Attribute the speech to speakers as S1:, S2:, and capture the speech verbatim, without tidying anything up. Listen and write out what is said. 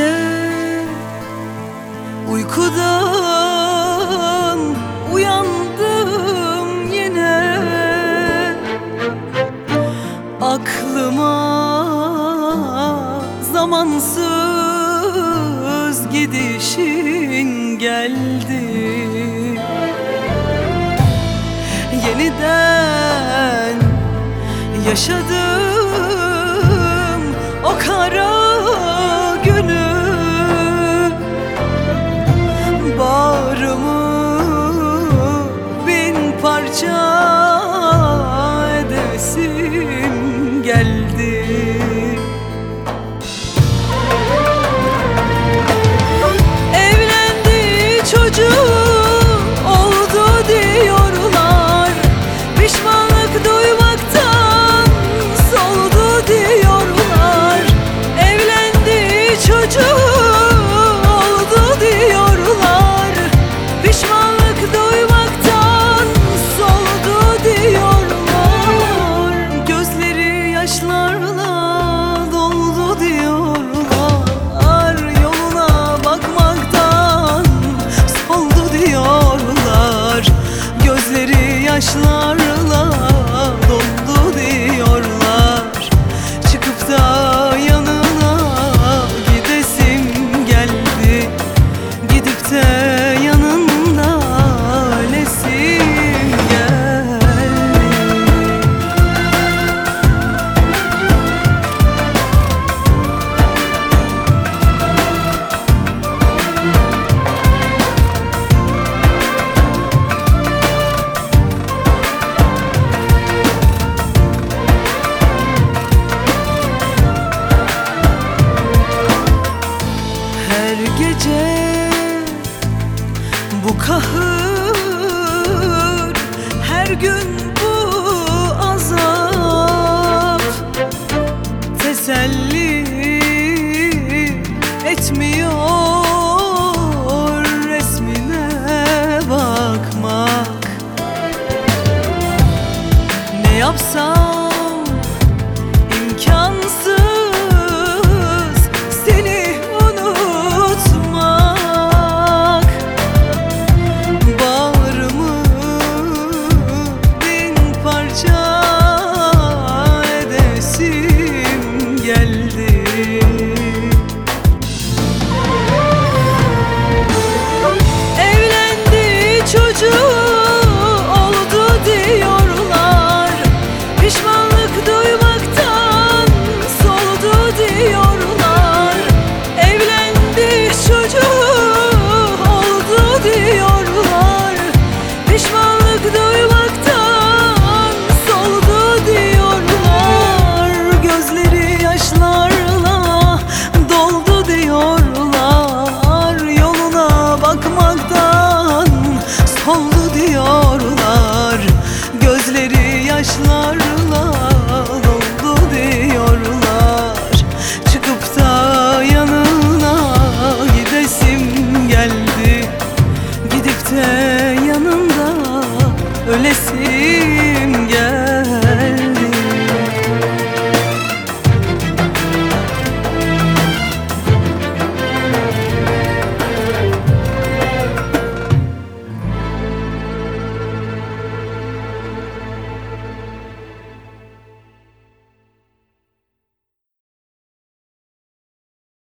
S1: gece uykudan uyandım yine, aklıma zamansız gidişin geldi. Yeniden yaşadım o kara günü, bağrımı bin parça edesim geldi. Evlendi, çocuğu oldu diyorlar, pişmanlık duymaktan soldu diyorlar. Evlendi, çocuğu oldu diyorlar, pişmanlık duymaktan soldu diyorlar. Gözleri yaşlarla doldu diyorlar, yoluna bakmaktan soldu diyorlar. Gözleri yaşlarla doldu diyorlar, çıkıp da yanına gidesim geldi, gidip de yanında ölesim geldi. Her gece bu kahır, her gün bu azap, teselli etmiyor